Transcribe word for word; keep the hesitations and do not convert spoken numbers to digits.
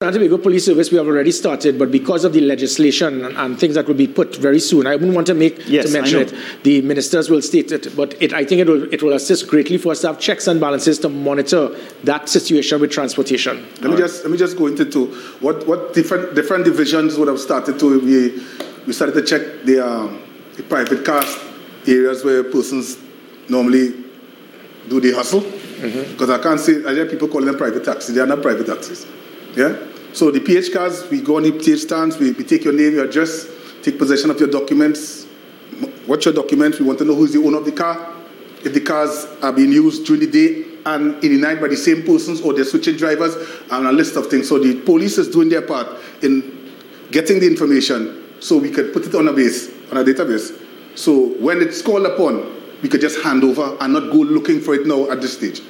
Trinidad and Tobago Police Service, we have already started, but because of the legislation and, and things that will be put very soon, I wouldn't want to make yes, to mention it. The ministers will state it, but it, I think it will, it will assist greatly for us to have checks and balances to monitor that situation with transportation. Let me right. just let me just go into two. what what different different divisions would have started to we we started to check the, um, the private cars areas where persons normally do the hustle. Mm-hmm. Because I can't say, I hear people calling them private taxis. They are not private taxis. Yeah? So the P H cars, we go on the P H stands, we, we take your name, your address, take possession of your documents. What's your documents? We want to know who's the owner of the car. If the cars are being used during the day and in the night by the same persons, or they're switching drivers, and a list of things. So the police is doing their part in getting the information so we could put it on a base, on a database. So when it's called upon, we could just hand over and not go looking for it now at this stage.